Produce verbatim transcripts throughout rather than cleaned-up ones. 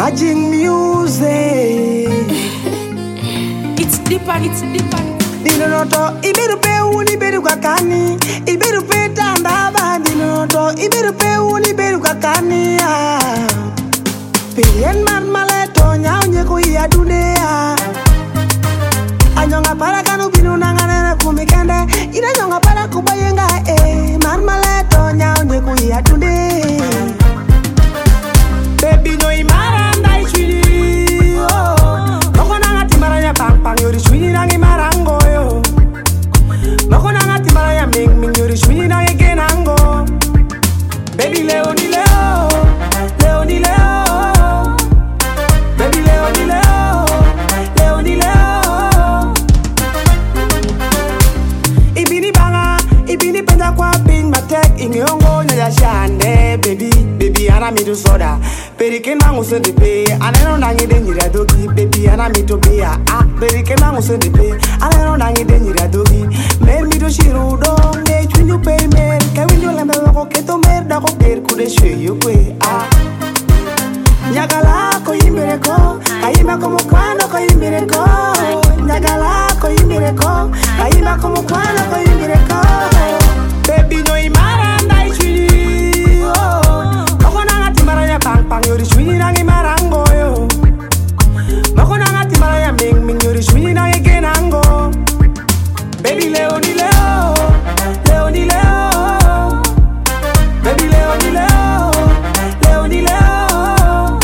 Magic music. It's deeper, it's deeper. Dinonoto ibiru pe uni beru kakani, ibiru pe tandaba. Dinonoto ibiru pe uni beru kakani. Pien man maleto nyao nyeko iya dunia. Anyonga para kanu binu nangana kumikende. Ina nyonga para kubayenga eh. Man maleto nyao nyeko iya dunia. Baby no imara ndai chwili oh. Moko nanga timara ya pang pang yori chwili nangi marango yo. Moko nanga timara ya ming ming yori chwili nangi genango. Baby leo ni leo, leo ni leo. Baby leo ni leo, leo ni leo. Ibini banga, ibini penda kwa pin matek ingiongo nyaya shande baby. Baby ana mitu soda, periken mangu sendepe. Aneno nangi denyira dogi, baby ana mitu bia. Ah, periken mangu sendepe. Aneno nangi denyira dogi. Mer mitu shirudo, ne chunyu pay mer. Kawinyo lembe wako keto mer dako per kude shwe yukwe. Ah, nyagala ko yimireko, kayima como kwano ko yimireko. Nyagala ko yimireko, kayima como kwano ko yimireko. Baby no imara ndai chwili oh. Moko nanga timara ya pang pang yori chwili nangi marango yo. Moko nanga timara ya ming ming yori chwili nangi genango. Baby leo ni leo, leo ni leo. Baby leo ni leo, leo ni leo.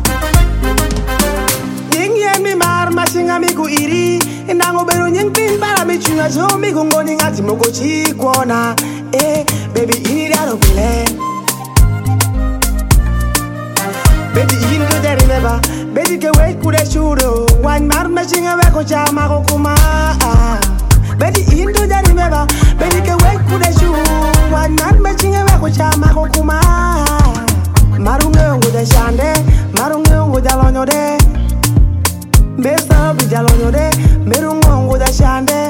Nying yen mi mar mashinga mi ku iri. Indango bero nying pin para mi chunga jo mi gungoni ngati moko chikwana. Eh, baby ini daro pile. Baby ini do there remember. Baby ke wait kude shudo. Wan mar mashinga we ko chama ko kuma. Baby ini do there remember. Baby ke wait kude shudo. Wan mar mashinga we ko chama ko kuma. Marunge ngo da shande, marunge ngo da lonyo de. Besa bi da lonyo de, merunge ngo da shande.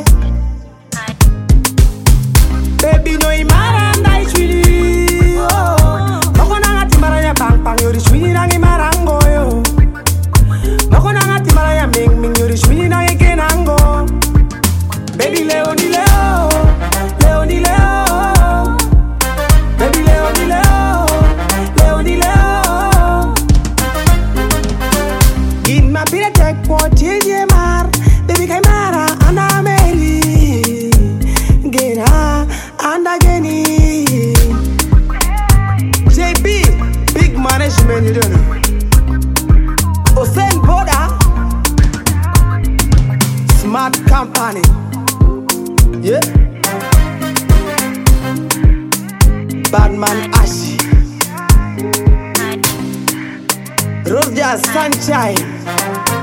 Baby no imara ndai chwili oh. Moko nanga timara ya pang pang yori chwili nangi marango yo. Moko nanga timara ya ming ming yori chwili nangi genango. Baby leo ni leo, leo ni leo. Baby leo ni leo, leo ni leo. In my pira tek po tilje mar. Baby kay mara anda meri gena anda geni. J B big management you don't know. Osen Boda smart company. Yeah. Batman Ashi Roja Sunshine.